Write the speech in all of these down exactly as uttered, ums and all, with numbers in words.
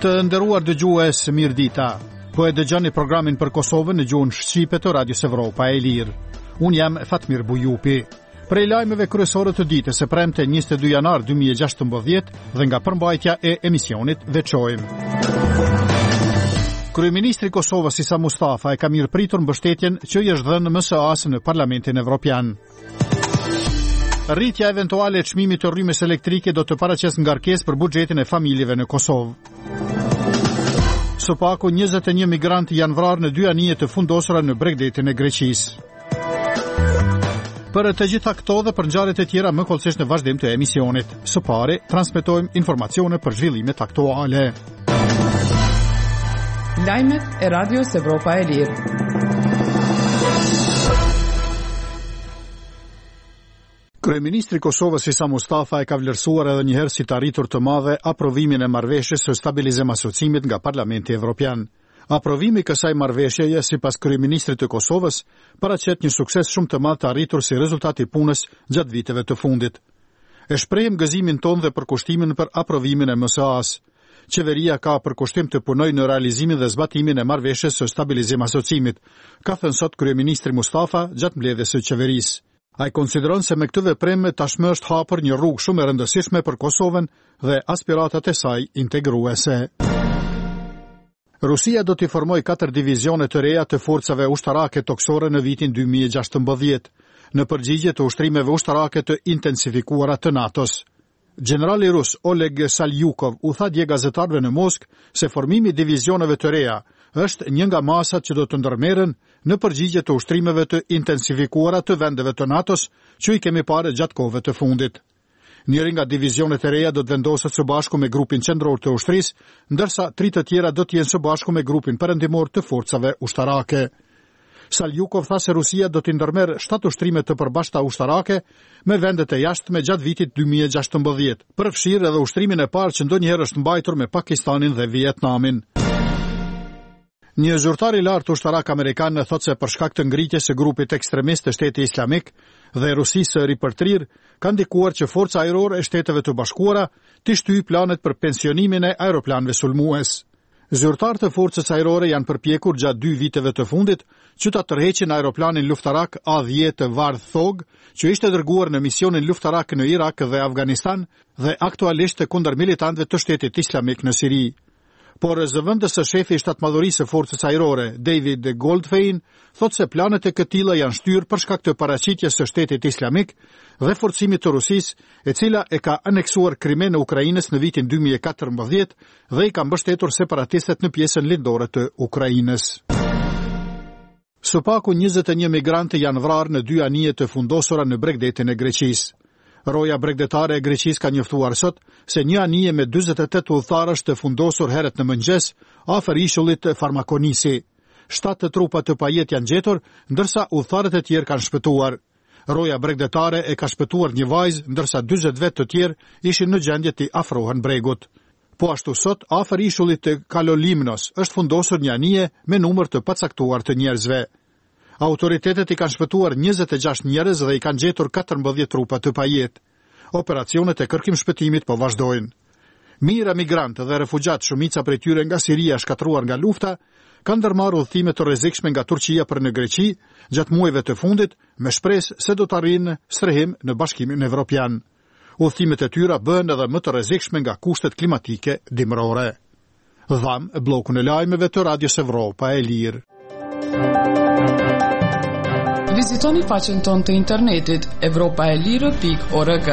Të nderuar dëgjues, mirëdita. Po e dëgjoni programin për Kosovën në gjuhën shqipe të Radios Evropa e Lirë. Unë jam Fatmir Bujupi. Prej lajmeve kryesore të ditës së premte njëzet e dy janar dy mijë e gjashtëmbëdhjetë dhe nga përmbajtja e emisionit veçojmë. Kryeministri i Kosovës Isa Mustafa e ka mirëpritur mbështetjen që i është dhënë M S A-s në Parlamentin Evropian. Rritja eventuale e çmimit të rrymës elektrike do të paraqesë ngarkesë për buxhetin e familjeve në Kosovë. Së paku njëzet e një migrantë janë vrarë në dy anije të fundosura në Bregdetin e Greqisë. Për të gjitha këto dhe për ngjarjet e tjera më kollësisht në vazhdim të emisionit. Së pari, transmetojmë informacione për zhvillimet aktuale. Lajmet e Radios Evropa e Lirë. Kryeministri i Kosovës Isa Mustafa e ka vlerësuar edhe një herë si të arritur të madhe aprovimin e marrëveshjes së stabilizim asociimit nga Parlamenti Evropian. Aprovimi i kësaj marrëveshjeje, sipas kryeministrit të Kosovës, paraqet një sukses shumë të madh të arritur si rezultat i punës gjatë viteve të fundit. E shprehim gëzimin tonë dhe përkushtimin për aprovimin e M S A-s. Qeveria ka përkushtim të punojë në realizimin dhe zbatimin e marrëveshjes së stabilizim asociimit, ka thënë sot kryeministri Mustafa gjatë mbledhjes së qeverisë. Ai konsideron se me këtë veprim tashmë është hapur një rrugë shumë e rëndësishme për Kosovën dhe aspiratat e saj integruese. Rusia do t'i formojë katër divizione të reja të forcave ushtarake toksore në vitin dy mijë e gjashtëmbëdhjetë, në përgjigje të ushtrimeve ushtarake të intensifikuara të NATO-s. Generali rus Oleg Saljukov u tha dje gazetarëve në Moskë se formimi i divizioneve të reja është një nga masat që do të ndërmerren në përgjigje të ushtrimeve të intensifikuara të vendeve të NATO-s që i kemi parë gjatë kohëve të fundit. Njëri nga divizionet e reja do të vendoset së bashku me grupin qendror të ushtrisë, ndërsa tri të tjera do të jenë së bashku me grupin perëndimor të forcave ushtarake. Saljukov tha se Rusia do të ndërmerrë shtatë ushtrime të përbashkëta ushtarake me vendet e jashtme gjatë vitit dy mijë e gjashtëmbëdhjetë, përfshirë edhe ushtrimin e parë që ndonjëherë është mbajtur me Pakistanin dhe Vietnamin. Një zyrtar i lartë ushtarak amerikan thot se për shkak të ngritjes së grupit ekstremist të Shtetit Islamik dhe Rusisë së ripërtrir, ka ndikuar që forca ajrore e Shteteve të Bashkuara të shtyjë planet për pensionimin e aeroplanëve sulmues. Zyrtarët e forcës ajrore janë përpjekur gjatë dy viteve të fundit që ta tërheqin aeroplanin luftarak A dhjetë Vardh Thog, që ishte dërguar në misionin luftarak në Irak dhe Afganistan dhe aktualisht të kundër militantëve të Shtetit Islamik në Siri. Por zëvendës së shefi i shtatmadhërisë së forcës ajrore, David Goldfein, thot se planet e këtilla janë shtyrë për shkak të paraqitjes së Shtetit Islamik dhe forcimit të Rusisë, e cila e ka aneksuar Krimen e Ukrainës në vitin dy mijë e katërmbëdhjetë dhe i ka mbështetur separatistët në pjesën lindore të Ukrainës. Së paku njëzet e një migrantë janë vrarë në dy anije të fundosura në Bregdetin e Greqisë. Roja bregdetare e Greqisë ka njoftuar sot se një anije me dyzet e tetë udhëtarësh të fundosur herët në mëngjes afër ishullit Farmakonisi. Shtatë trupa të pajet janë gjetur, ndërsa udhëtarët e tjerë kanë shpëtuar. Roja bregdetare e ka shpëtuar një vajzë, ndërsa dyzet vetë të tjerë ishin në gjendje të afrohen bregut. Po ashtu sot, afër ishullit të Kalolimnos është fundosur një anije me numër të pacaktuar të njerëzve. Autoritetet i kanë shpëtuar njëzet e gjashtë njerëz dhe i kanë gjetur katërmbëdhjetë trupa të pajet. Operacionet e kërkim shpëtimit po vazhdojnë. Mijëra migrantë dhe refugjat, shumica prej tyre nga Siria shkatruar nga lufta, kanë ndërmarrë udhëtime të rrezikshme nga Turqia për në Greqi gjatë muajve të fundit, me shpresë se do të arrijnë strehim në Bashkimin Evropian. Udhëtimet e tyre bëhen edhe më të rrezikshme nga kushtet klimatike dimrore. Dham bllokun e lajmeve të Radios Evropa e Lirë. Vizitoni faqen tonë të internetit evropaelire pikë org.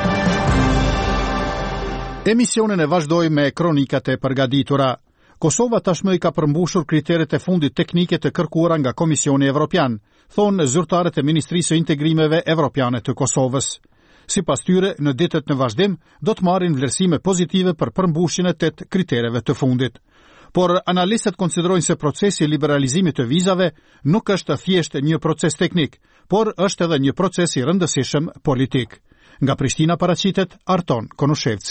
Emisionin e vazhdoi me kronikat e përgatitura. Kosova tashmë i ka përmbushur kriteret e fundit teknike të kërkuara nga Komisioni Evropian, thonë zyrtarët e Ministrisë së Integrimeve Evropiane të Kosovës. Sipas tyre, në ditët në vazhdim do të marrin vlerësime pozitive për përmbushjen e tetë kritereve të fundit. Por analistët konsiderojnë se procesi i liberalizimit të vizave nuk është thjesht një proces teknik, por është edhe një proces i rëndësishëm politik. Nga Prishtina paraqitet Arton Konushevci.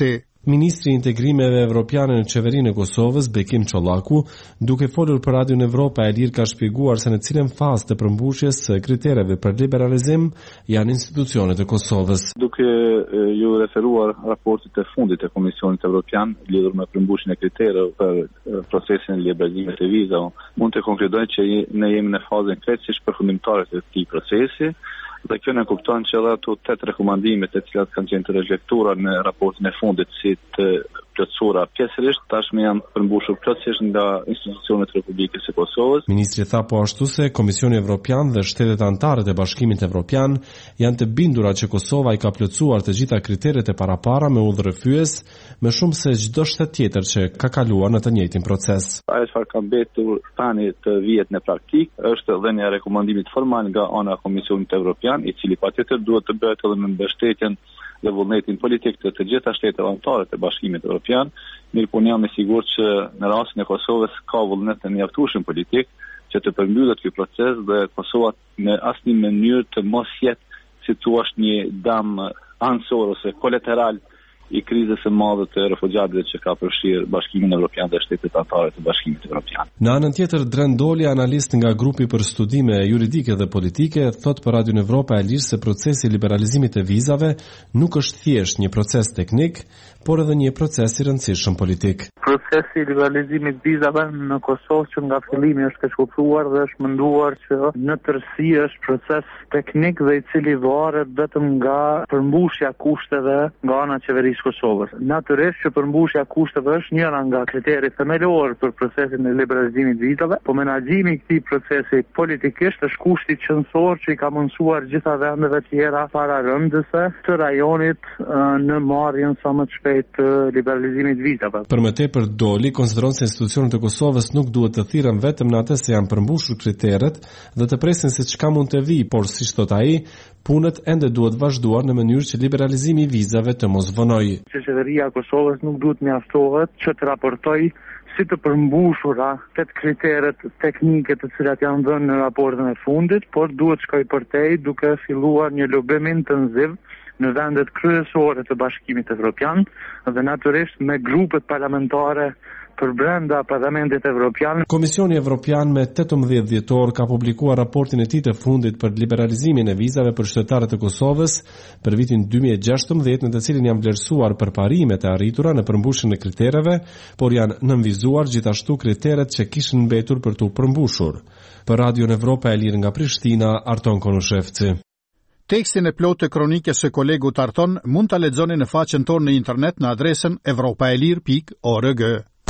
Ministri i Integrimeve Evropiane në qeverinë e Kosovës, Bekim Çollaku, duke folur për Radion Evropa e Lirë, ka shpjeguar se në cilën fazë të përmbushjes së kritereve për liberalizim janë institucionet e Kosovës. Duke ju referuar raportit e fundit e Komisionit Evropian lidhur me përmbushjen e kritereve për procesin e liberalizimit të vizave, mund të konkludoj që ne jemi në fazën krejtësisht përfundimtare të këtij procesi. Dhe kjo ne kupton që edhe ato tetë rekomandime të cilat kanë qenë të rejektuara në raportin e fundit si të plotësuara pjesërisht, tashmë janë përmbushur plotësisht nga institucionet e Republikës së Kosovës. Ministri tha po ashtu se Komisioni Evropian dhe shtetet anëtare të Bashkimit Evropian janë të bindura që Kosova i ka plotësuar të gjitha kriteret e parapara me udhërrëfyes, më shumë se çdo shtet tjetër që ka kaluar në të njëjtin proces. Ajo çfarë ka mbetur tani të vihet në praktik është dhënia e rekomandimit formal nga ana e Komisionit Evropian, i cili patjetër duhet të bëhet edhe me mbështetjen dhe vullnetin politik të të gjitha shtetet anëtare të Bashkimit Evropian, mirë po jam i sigurt që në rastin e Kosovës ka vullnet të mjaftueshëm politik që të përmbyllet ky proces dhe Kosova në asnjë mënyrë të mos jetë si thua një dam anësor ose kolateral i krizës së madhe të refugjatëve që ka përfshirë Bashkimin Evropian dhe shtetet anëtare të Bashkimit Evropian. Në anën tjetër, Dren Doli, analist nga grupi për studime juridike dhe politike, thot për Radion Evropa e Lirë se procesi i liberalizimit të vizave nuk është thjesht një proces teknik, por edhe një proces i rëndësishëm politik. Procesi i liberalizimit të vizave në Kosovë që nga fillimi është keqkuptuar dhe është menduar që në tërësi është proces teknik dhe i cili varet vetëm nga përmbushja kushteve nga ana e qeverisë Kosovës. Natyrisht që përmbushja kushteve është njëra nga kriteret themelor për procesin e liberalizimit të vizave, po menaxhimi i këtij procesi politikisht është kushti qendror që i ka mundsuar gjitha vendeve tjera pararëndëse të rajonit në marrjen sa më të shpejtë të liberalizimit të vizave. Për më tepër Doli konsideron se institucionet e Kosovës nuk duhet të thirren vetëm në atë se janë përmbushur kriteret dhe të presin se çka mund të vijë, por siç thot ai, punët ende duhet vazhduar në mënyrë që liberalizimi i vizave të mos vonojë. Qeveria e Kosovës nuk duhet mjaftohet që të raportojë si të përmbushura tet kriteret teknike të cilat janë dhënë në raportin e fundit, por duhet shkoj përtej duke filluar një lobim intensiv në vendet kryesore të Bashkimit Evropian dhe natyrisht me grupet parlamentare për brenda Parlamentit Evropian. Komisioni Evropian me tetëmbëdhjetë dhjetor ka publikuar raportin e tij të fundit për liberalizimin e vizave për qytetarët e Kosovës për vitin dy mijë e gjashtëmbëdhjetë, në të cilin janë vlerësuar përparimet e arritura në përmbushjen e kritereve, por janë nënvizuar gjithashtu kriteret që kishin mbetur për tu përmbushur. Për Radion Evropa e Lirë nga Prishtina, Arton Konushevci. Tekstin e plotë të kronikës së kolegut Arton mund ta lexoni në faqen tonë në internet në adresën evropaelir pikë org.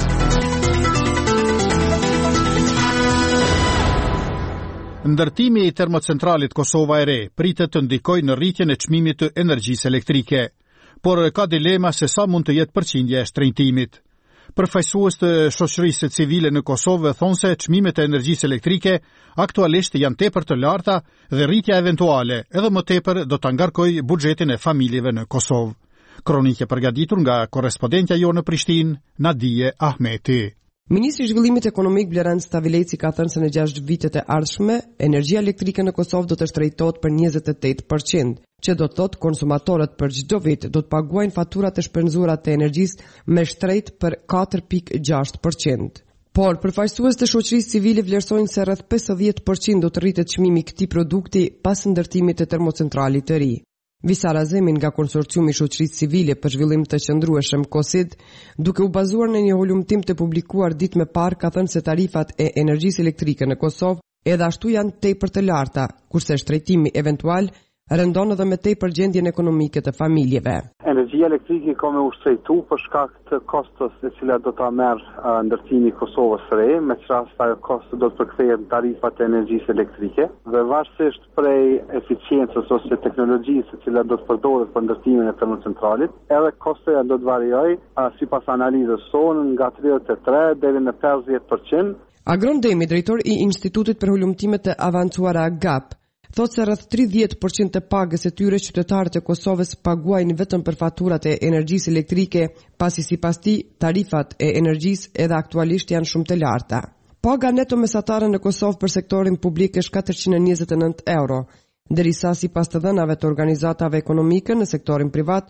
Ndërtimi i termocentralit Kosova e Re pritet të ndikojë në rritjen e çmimit të energjisë elektrike, por ka dilema se sa mund të jetë përqindja e shtrenjtimit. Përfaqësues të shoqërisë civile në Kosovë thonë se çmimet e energjisë elektrike aktualisht janë tepër të larta dhe rritja eventuale edhe më tepër do ta ngarkojë buxhetin e familjeve në Kosovë. Kronikë përgatitur nga korrespondentja jonë në Prishtinë, Nadije Ahmeti. Ministri i Zhvillimit Ekonomik Blerand Stavileci ka thënë se në gjashtë vitet e ardhshme, energjia elektrike në Kosovë do të shtrejtohet për njëzet e tetë përqind, që do të thotë konsumatorët për çdo vit do të paguajnë faturat e shpenzuara të energjisë me shtrejt për katër pikë gjashtë përqind. Por përfaqësues të shoqërisë civile vlerësojnë se rreth pesëdhjetë përqind do të rritet çmimi i këtij produkti pas ndërtimit të termocentralit të ri. Visa Razemin nga konsorciumi i shoqërisë civile për zhvillim të qëndrueshëm KOSID, duke u bazuar në një hulumtim të publikuar ditë më parë, ka thënë se tarifat e energjisë elektrike në Kosovë edhe ashtu janë tepër të larta, kurse shtrejtimi eventual rëndon edhe me tepër gjendjen ekonomike të familjeve. Energjia elektrike ka me ushtrejtu për shkak të kostos e cila do ta merr uh, ndërtimi i Kosovës së Re, me çast ajo kosto do të përkthehet në tarifat e energjisë elektrike dhe varësisht prej eficiencës ose teknologjisë e cila do të përdoret për ndërtimin e termocentralit, edhe kostoja do të variojë uh, sipas analizës sonë nga tridhjetë e tre deri në pesëdhjetë përqind. Agron Demi, drejtor i Institutit për Hulumtime të Avancuara G A P, thotë se rreth tridhjetë përqind të pagës së tyre qytetarët e Kosovës paguajnë vetëm për faturat e energjisë elektrike, pasi sipas tij tarifat e energjisë edhe aktualisht janë shumë të larta. Paga neto mesatare në Kosovë për sektorin publik është katërqind e njëzet e nëntë euro, derisa sipas të dhënave të organizatave ekonomike në sektorin privat,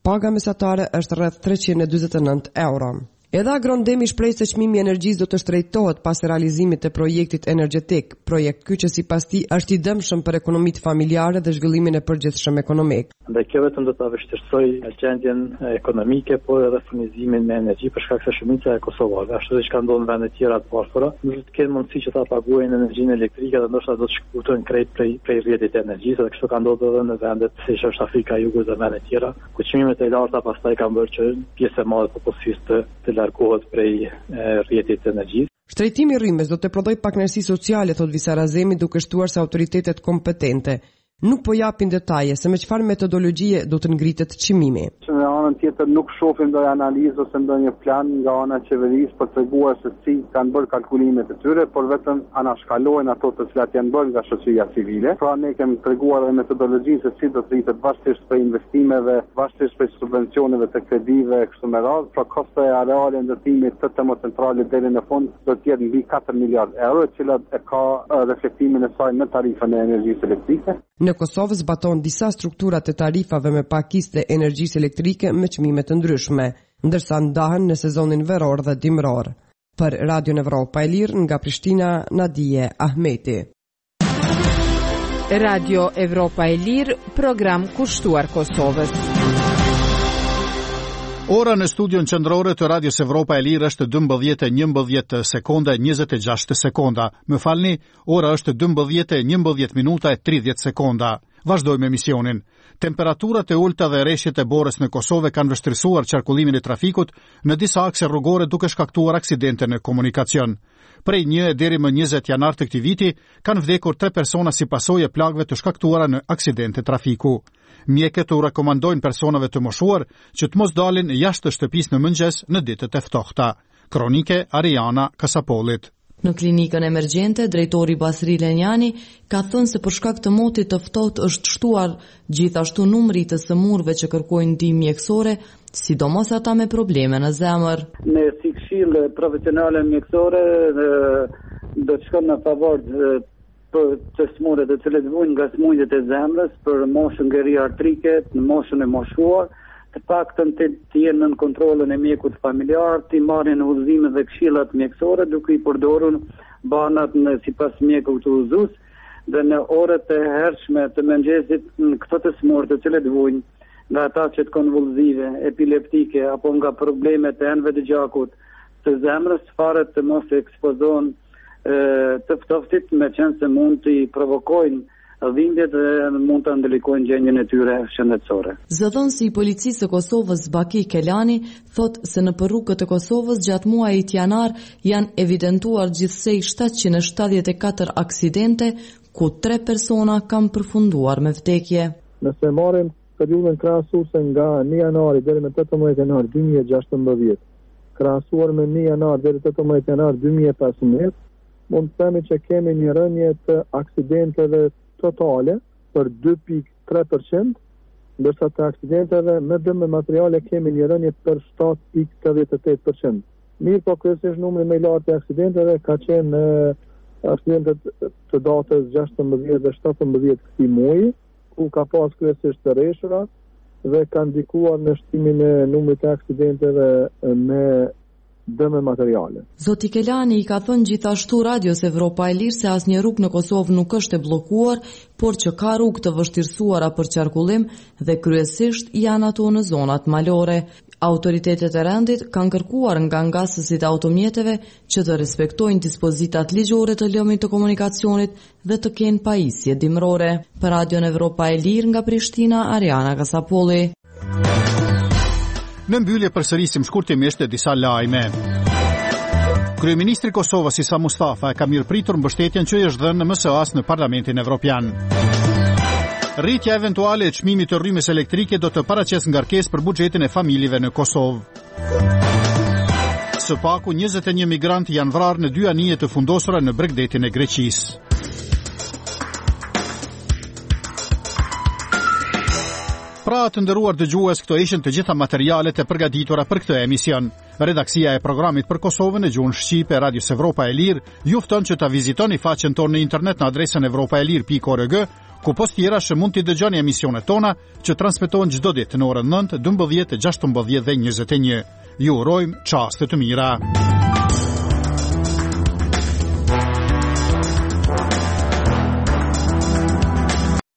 Paga mesatare është rreth treqind e dyzet e nëntë euro. Edhe Agrondemi shpreh se çmimi i energjisë do të shtrejtohet pas realizimit të projektit energjetik, projekt ky që sipas tij është i dëmshëm për ekonomitë familjare dhe zhvillimin e përgjithshëm ekonomik. Dhe kjo vetëm do ta vështirësoj gjendjen ekonomike, por edhe furnizimin me energji për shkak se shumica e kosovare, ashtu siç ka ndodhur në vende të tjera të bashkëra, nuk do të kenë mundësi që ta paguajnë energjinë elektrike dhe ndoshta do të shkurtojnë krejt prej prej rrjetit të energjisë, dhe kështu ka ndodhur edhe në vendet siç është Afrika e Jugut dhe vende të tjera, ku çmimet e larta pastaj kanë bërë që pjesë e madhe e popullsisë të, të largohet prej rrjetit të energjisë. Shtrejtimi i rrymës do të prodhoj pakënaqësi sociale, thot Visarazemi, duke shtuar se autoritetet kompetente nuk po japin detaje se me çfarë metodologjie do të ngritet çmimi. Në anën tjetër nuk shohim ndonjë analizë ose ndonjë plan nga ana e qeverisë për treguar se si kanë bërë kalkulimet e tyre, por vetëm anashkalojnë ato të cilat janë bërë nga shoqëria civile. Pra ne kemi treguar edhe metodologjinë se si do të rritet varësisht prej investimeve, varësisht prej subvencioneve të kredive kështu me radhë. Pra kosto e reale ndërtimit të termocentralit deri në fund do të jetë mbi katër miliardë euro, e cila e ka reflektimin e saj në tarifën e energjisë elektrike. Në Kosovë zbaton disa struktura të tarifave me pakisë të energjisë elektrike me çmime të ndryshme, ndërsa ndahen në sezonin veror dhe dimror. Për Radio Evropa e Lirë nga Prishtina, Nadije Ahmeti. Radio Evropa e Lirë, program kushtuar Kosovës. Ora në studion qendrore të Radios Evropa e Lirë është dymbëdhjetë e njëmbëdhjetë sekonda e njëzet e gjashtë sekonda. Më falni, ora është dymbëdhjetë e njëmbëdhjetë minuta e tridhjetë sekonda. Vazhdojmë emisionin. Temperaturat e ulta dhe rreshjet e borës në Kosovë kanë vështirësuar qarkullimin e trafikut në disa akse rrugore duke shkaktuar aksidente në komunikacion. Prej një deri më njëzet janar të këtij viti kanë vdekur tre persona si pasojë e plagëve të shkaktuara në aksidente trafiku. Mjekët u rekomandojnë personave të moshuar që të mos dalin jashtë shtëpisë në mëngjes në ditët e ftohta. Kronike Ariana Kasapolit. Në klinikën emergjente, drejtori Basri Lenjani ka thënë se për shkak të motit të ftohtë është shtuar gjithashtu numri të sëmurëve që kërkojnë ndihmë mjekësore, sidomos ata me probleme në zemër. Ne si këshill profesionale mjekësore do të shkojmë në favor për të smurët të cilët vijnë nga smundjet e zemrës, për moshën geriatrike, në moshën e moshuar, të paktën të, të jenë në kontrollin e mjekut familjar, të marrin udhëzime dhe këshillat mjekësore duke i përdorur banat në sipas mjekut të udhëzues, dhe në orët e hershme të mëngjesit në këto të smurët të cilët vijnë nga ata që të konvulsive, epileptike apo nga problemet e enëve të gjakut të zemrës, fare të mos e ekspozohen të ftoftit, me qenë se mund të i provokojnë dhimbjet dhe mund të ndërlikojnë gjendjen e tyre shëndetësore. Zëdhënësi i policisë së Kosovës Baki Kelani thot se në rrugët e Kosovës gjatë muajit janar janë evidentuar gjithsej shtatëqind e shtatëdhjetë e katër aksidente, ku tre persona kanë përfunduar me vdekje. Nëse marrim periudhën krahasuese nga një janari deri në tetëmbëdhjetë janar dy mijë e gjashtëmbëdhjetë, krahasuar me një janar deri në tetëmbëdhjetë janar dy mijë e pesëmbëdhjetë, mund të themi që kemi një rënje të aksidenteve totale për dy pikë tre përqind, ndërsa të aksidenteve me dëme materiale kemi një rënje për shtatë pikë tetëdhjetë e tetë përqind. Mirë, po kryesisht numri më i lartë të aksidenteve ka qenë në aksidentet të datës gjashtëmbëdhjetë dhe shtatëmbëdhjetë këtij muaji, ku ka pas kryesisht të rreshura dhe ka ndikuar në shtimin e numrit të aksidenteve me dëme materiale. Zoti Kelani i ka thënë gjithashtu Radios Evropa e Lirë se asnjë rrugë në Kosovë nuk është e bllokuar, por që ka rrugë të vështirësuara për qarkullim dhe kryesisht janë ato në zonat malore. Autoritetet e rendit kanë kërkuar nga ngasësit e automjeteve që të respektojnë dispozitat ligjore të lëmit të komunikacionit dhe të kenë pajisje dimrore. Për Radion Evropa e Lirë nga Prishtina, Ariana Kasapolli. Në mbyllje përsërisim shkurtimisht e disa lajme. Kryeministri i Kosovës Isa Mustafa e ka mirëpritur mbështetjen që i është dhënë në M S A-s në Parlamentin Evropian. Rritja eventuale e çmimit të rrymës elektrike do të paraqesë ngarkesë për buxhetin e familjeve në Kosovë. Së paku njëzet e një migrantë janë vrarë në dy anije të fundosura në Bregdetin e Greqisë. Pra të nderuar dëgjues, këto ishin të gjitha materialet e përgatitura për këtë emision. Redaksia e programit për Kosovën e gjuhën shqipe e Radios Evropa e Lirë ju fton që ta vizitoni faqen tonë në internet në adresën evropaelir pikë org, ku post tjera që mund t'i dëgjoni emisionet tona që transmetohen çdo ditë në orën nëntë, dymbëdhjetë, gjashtëmbëdhjetë dhe njëzet e një. Ju urojmë çaste të mira.